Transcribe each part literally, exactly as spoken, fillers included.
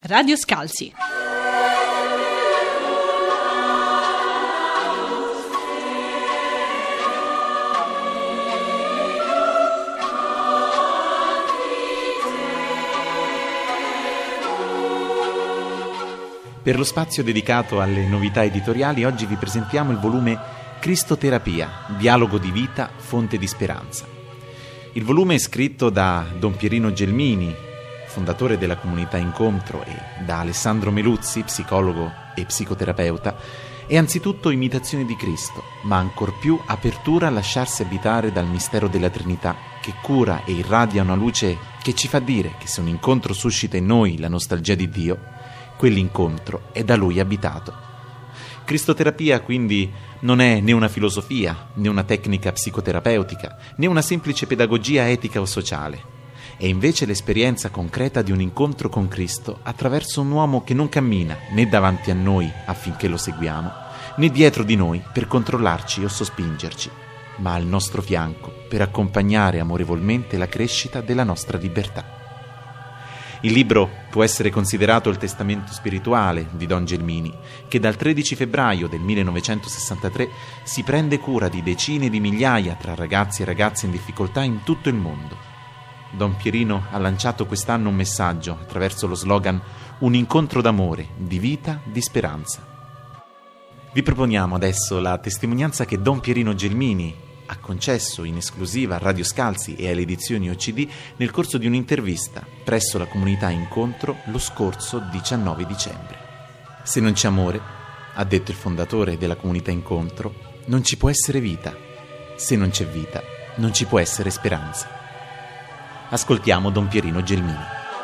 Radio Scalzi. Per lo spazio dedicato alle novità editoriali, oggi vi presentiamo il volume Cristoterapia, dialogo di vita, fonte di speranza. Il volume è scritto da Don Pierino Gelmini, fondatore della comunità Incontro, e da Alessandro Meluzzi, psicologo e psicoterapeuta, è anzitutto imitazione di Cristo, ma ancor più apertura a lasciarsi abitare dal mistero della Trinità, che cura e irradia una luce che ci fa dire che se un incontro suscita in noi la nostalgia di Dio, quell'incontro è da Lui abitato. Cristoterapia quindi non è né una filosofia, né una tecnica psicoterapeutica, né una semplice pedagogia etica o sociale. È invece l'esperienza concreta di un incontro con Cristo attraverso un uomo che non cammina né davanti a noi affinché lo seguiamo, né dietro di noi per controllarci o sospingerci, ma al nostro fianco per accompagnare amorevolmente la crescita della nostra libertà. Il libro può essere considerato il testamento spirituale di Don Gelmini, che dal tredici febbraio del millenovecentosessantatré si prende cura di decine di migliaia tra ragazzi e ragazze in difficoltà in tutto il mondo. Don Pierino ha lanciato quest'anno un messaggio attraverso lo slogan "Un incontro d'amore, di vita, di speranza". Vi proponiamo adesso la testimonianza che Don Pierino Gelmini ha concesso in esclusiva a Radio Scalzi e alle edizioni O C D nel corso di un'intervista presso la comunità Incontro lo scorso diciannove dicembre. Se non c'è amore, ha detto il fondatore della comunità Incontro, non ci può essere vita. Se non c'è vita, non ci può essere speranza. Ascoltiamo Don Pierino Gelmini.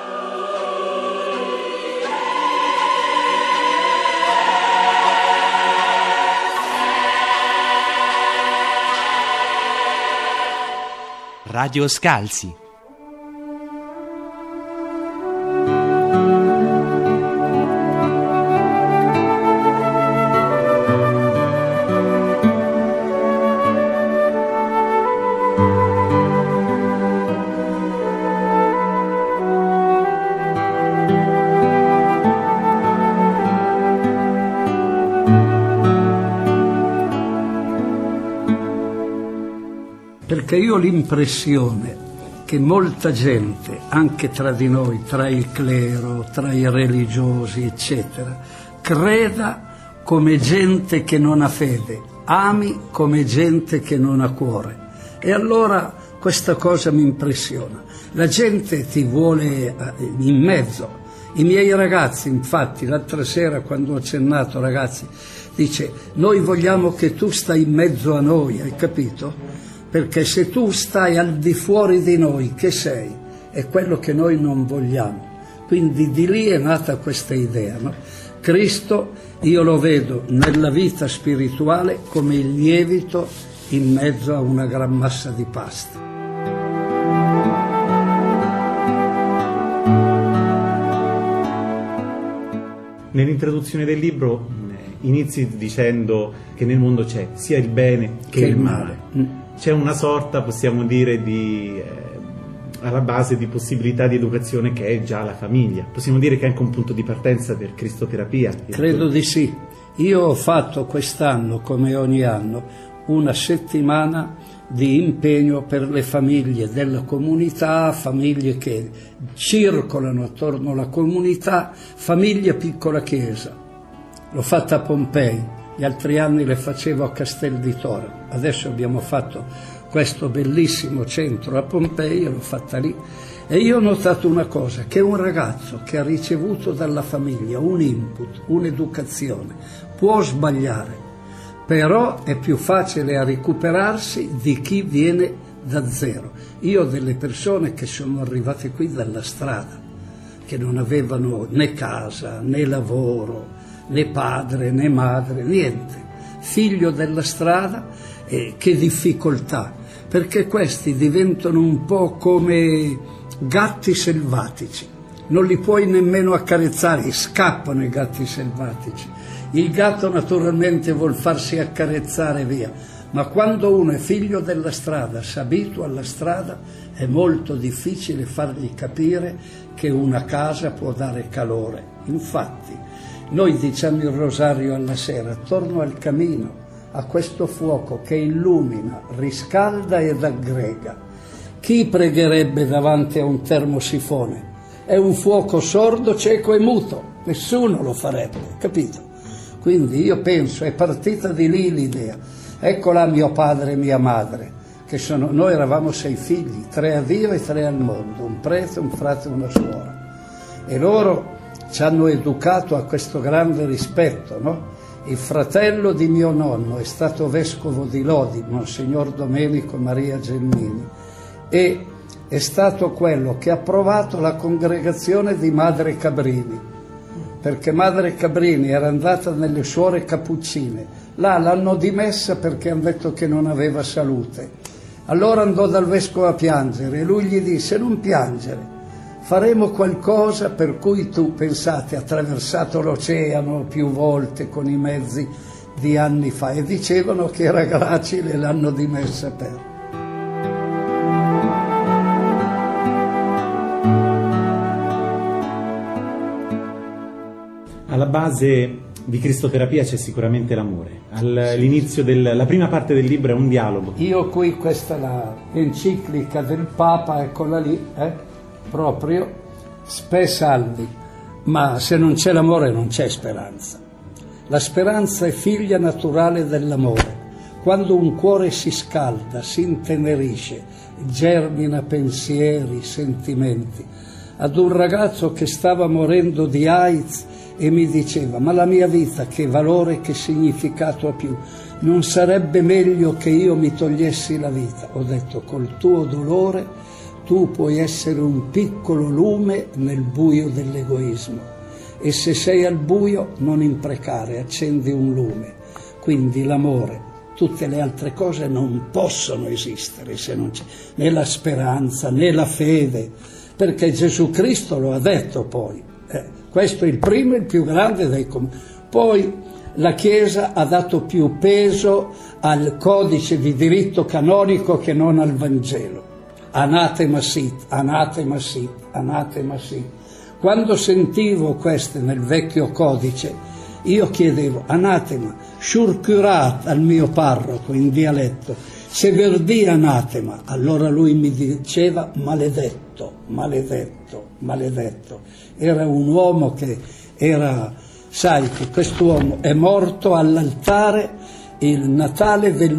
Radio Scalzi. Perché io ho l'impressione che molta gente, anche tra di noi, tra il clero, tra i religiosi, eccetera, creda come gente che non ha fede, ami come gente che non ha cuore. E allora questa cosa mi impressiona. La gente ti vuole in mezzo. I miei ragazzi, infatti, l'altra sera quando ho accennato, ragazzi, dice: noi vogliamo che tu stai in mezzo a noi, hai capito? Perché se tu stai al di fuori di noi, che sei? È quello che noi non vogliamo. Quindi di lì è nata questa idea, no? Cristo io lo vedo nella vita spirituale come il lievito in mezzo a una gran massa di pasta. Nell'introduzione del libro inizi dicendo che nel mondo c'è sia il bene che, che il male. male. C'è una sorta, possiamo dire, di eh, alla base di possibilità di educazione che è già la famiglia. Possiamo dire che è anche un punto di partenza per Cristoterapia. Credo tuo... di sì. Io ho fatto quest'anno, come ogni anno, una settimana di impegno per le famiglie della comunità, famiglie che circolano attorno alla comunità, famiglia piccola chiesa. L'ho fatta a Pompei. Gli altri anni le facevo a Castel di Tora, adesso abbiamo fatto questo bellissimo centro a Pompei, l'ho fatta lì, e io ho notato una cosa, che un ragazzo che ha ricevuto dalla famiglia un input, un'educazione, può sbagliare, però è più facile a recuperarsi di chi viene da zero. Io ho delle persone che sono arrivate qui dalla strada, che non avevano né casa, né lavoro, né padre, né madre, niente. Figlio della strada, eh, che difficoltà, perché questi diventano un po' come gatti selvatici. Non li puoi nemmeno accarezzare, scappano i gatti selvatici. Il gatto naturalmente vuol farsi accarezzare via, Ma quando uno è figlio della strada, si abitua alla strada, è molto difficile fargli capire che una casa può dare calore. Infatti, noi diciamo il rosario alla sera, attorno al camino, a questo fuoco che illumina, riscalda ed aggrega. Chi pregherebbe davanti a un termosifone? È un fuoco sordo, cieco e muto, nessuno lo farebbe, capito? Quindi io penso, è partita di lì l'idea. Ecco là mio padre e mia madre, che sono, noi eravamo sei figli, tre a Dio e tre al mondo, un prete, un frate e una suora. E loro ci hanno educato a questo grande rispetto, no? Il fratello di mio nonno è stato vescovo di Lodi, Monsignor Domenico Maria Gelmini, e è stato quello che ha approvato la congregazione di Madre Cabrini, perché Madre Cabrini era andata nelle suore cappuccine, là l'hanno dimessa perché hanno detto che non aveva salute. Allora andò dal vescovo a piangere e lui gli disse: non piangere, faremo qualcosa per cui tu, pensate, ha attraversato l'oceano più volte con i mezzi di anni fa, e dicevano che era gracile e l'hanno dimessa per. Alla base di Cristoterapia c'è sicuramente l'amore. All'inizio della prima parte del libro è un dialogo. Io qui, questa è la enciclica del Papa, eccola lì, eh? proprio Spe Salvi. Ma se non c'è l'amore non c'è speranza. La speranza è figlia naturale dell'amore. Quando un cuore si scalda, si intenerisce, germina pensieri, sentimenti. Ad un ragazzo che stava morendo di AIDS e mi diceva: ma la mia vita che valore, che significato ha più? Non sarebbe meglio che io mi togliessi la vita? Ho detto: col tuo dolore tu puoi essere un piccolo lume nel buio dell'egoismo, e se sei al buio non imprecare, accendi un lume. Quindi l'amore, tutte le altre cose non possono esistere se non c'è né la speranza né la fede, perché Gesù Cristo lo ha detto poi. Eh, questo è il primo e il più grande dei comuni. Poi la Chiesa ha dato più peso al codice di diritto canonico che non al Vangelo. Anatema sit, anatema sit, anatema sit. Quando sentivo queste nel vecchio codice, io chiedevo: anatema, shurcurat al mio parroco in dialetto, se verdi anatema. Allora lui mi diceva: maledetto, maledetto, maledetto. Era un uomo che era, sai che quest'uomo è morto all'altare il Natale del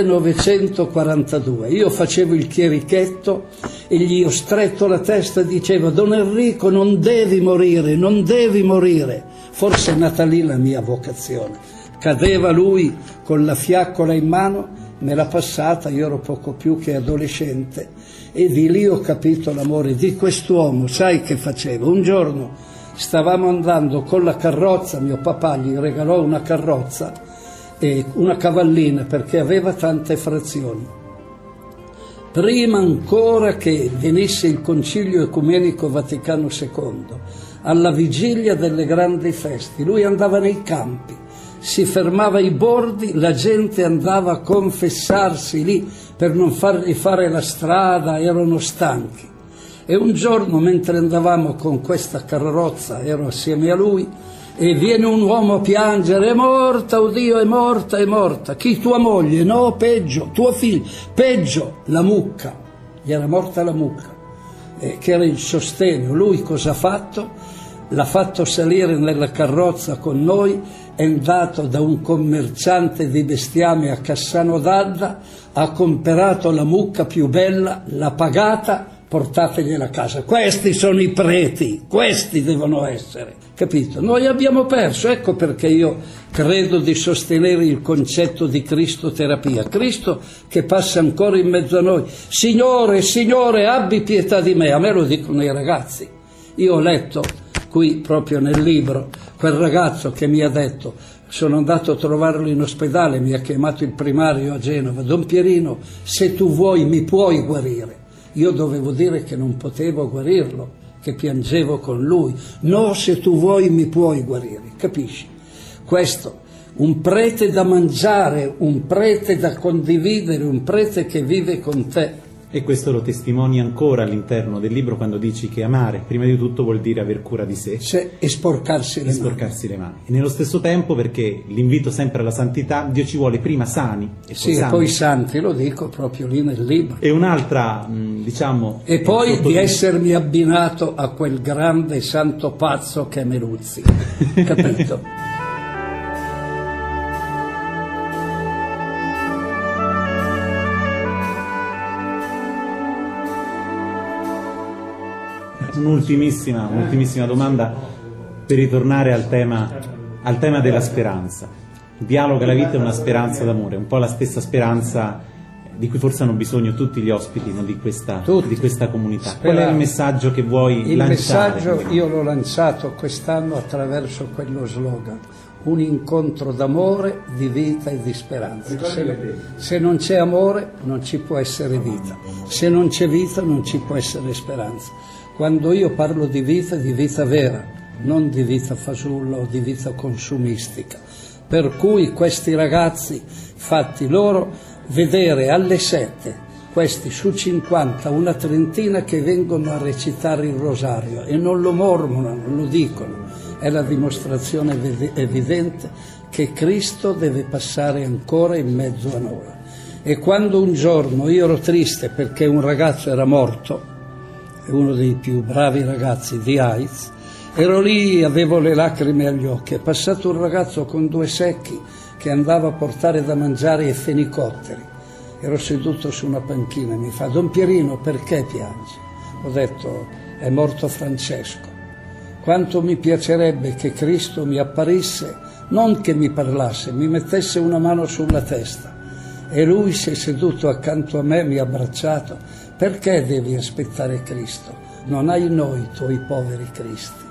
millenovecentoquarantadue. Io facevo il chierichetto e gli ho stretto la testa e dicevo: Don Enrico, non devi morire, non devi morire. Forse è nata lì la mia vocazione. Cadeva lui con la fiaccola in mano, me l'ha passata, io ero poco più che adolescente, e di lì ho capito l'amore di quest'uomo. Sai che facevo? Un giorno stavamo andando con la carrozza, mio papà gli regalò una carrozza e una cavallina perché aveva tante frazioni. Prima ancora che venisse il Concilio Ecumenico Vaticano secondo, alla vigilia delle grandi feste, lui andava nei campi, si fermava ai bordi, la gente andava a confessarsi lì per non fargli fare la strada, erano stanchi. E un giorno, mentre andavamo con questa carrozza, ero assieme a lui, e viene un uomo a piangere: è morta, oddio, è morta, è morta. Chi? Tua moglie? No, peggio, tuo figlio, peggio, la mucca. Gli era morta la mucca, eh, che era il sostegno. Lui cosa ha fatto? L'ha fatto salire nella carrozza con noi, è andato da un commerciante di bestiame a Cassano d'Adda, ha comprato la mucca più bella, l'ha pagata, portategliela a casa. Questi sono i preti, questi devono essere, capito? Noi abbiamo perso, ecco perché io credo di sostenere il concetto di Cristoterapia. Cristo che passa ancora in mezzo a noi: Signore, Signore, abbi pietà di me. A me lo dicono i ragazzi. Io ho letto qui proprio nel libro quel ragazzo che mi ha detto, sono andato a trovarlo in ospedale, mi ha chiamato il primario a Genova: Don Pierino, se tu vuoi mi puoi guarire. Io dovevo dire che non potevo guarirlo, che piangevo con lui. No, se tu vuoi mi puoi guarire, capisci? Questo, un prete da mangiare, un prete da condividere, un prete che vive con te. E questo lo testimoni ancora all'interno del libro quando dici che amare prima di tutto vuol dire aver cura di sé Se, e sporcarsi le e sporcarsi mani. le mani. E nello stesso tempo, perché l'invito sempre alla santità, Dio ci vuole prima sani e poi sì, santi. E poi santi, lo dico proprio lì nel libro. E un'altra, mh, diciamo... E poi sotto... di essermi abbinato a quel grande santo pazzo che è Meluzzi, capito? Un'ultimissima, un'ultimissima domanda per ritornare al tema, al tema della speranza. Dialoga la vita è una speranza d'amore, un po' la stessa speranza di cui forse hanno bisogno tutti gli ospiti, no, di, questa, di questa comunità. Spera. Qual è il messaggio che vuoi il lanciare? Il messaggio io l'ho lanciato quest'anno attraverso quello slogan: un incontro d'amore, di vita e di speranza. Se, se non c'è amore non ci può essere vita, se non c'è vita non ci può essere speranza. Quando io parlo di vita, di vita vera, non di vita fasulla o di vita consumistica. Per cui questi ragazzi, fatti loro vedere alle sette, questi su cinquanta, una trentina che vengono a recitare il rosario e non lo mormorano, lo dicono, è la dimostrazione evidente che Cristo deve passare ancora in mezzo a noi. E quando un giorno io ero triste perché un ragazzo era morto, uno dei più bravi ragazzi di AIDS, ero lì, avevo le lacrime agli occhi, è passato un ragazzo con due secchi che andava a portare da mangiare ai fenicotteri. Ero seduto su una panchina e mi fa: Don Pierino, perché piangi? Ho detto: è morto Francesco. Quanto mi piacerebbe che Cristo mi apparisse, non che mi parlasse, mi mettesse una mano sulla testa. E lui si è seduto accanto a me, mi ha abbracciato. Perché devi aspettare Cristo? Non hai noi, tuoi poveri Cristi.